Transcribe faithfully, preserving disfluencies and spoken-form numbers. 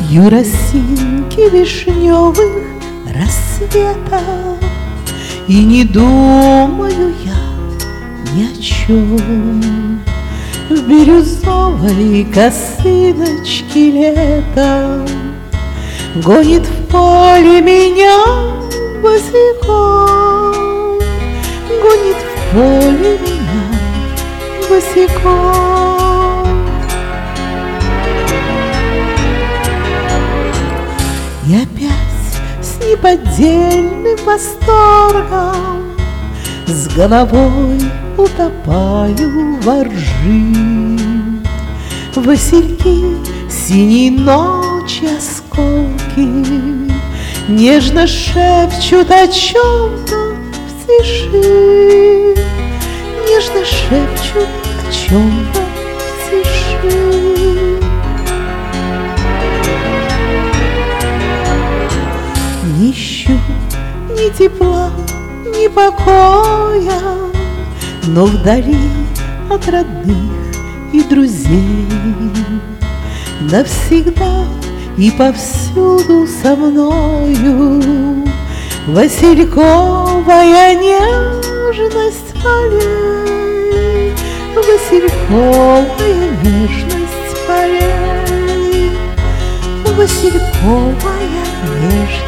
Пью росинки вишневых рассвета, и не думаю я ни о чем. В бирюзовой косыночке лето гонит в поле меня босиком, гонит в поле меня босиком. И опять с неподдельным восторгом с головой утопаю во ржи. Васильки синей ночи осколки нежно шепчут о чем-то в тиши, нежно шепчут о чем-то в тиши. Не ищу ни тепла, ни покоя, но вдали от родных и друзей навсегда и повсюду со мною васильковая нежность полей, васильковая нежность полей, васильковая нежность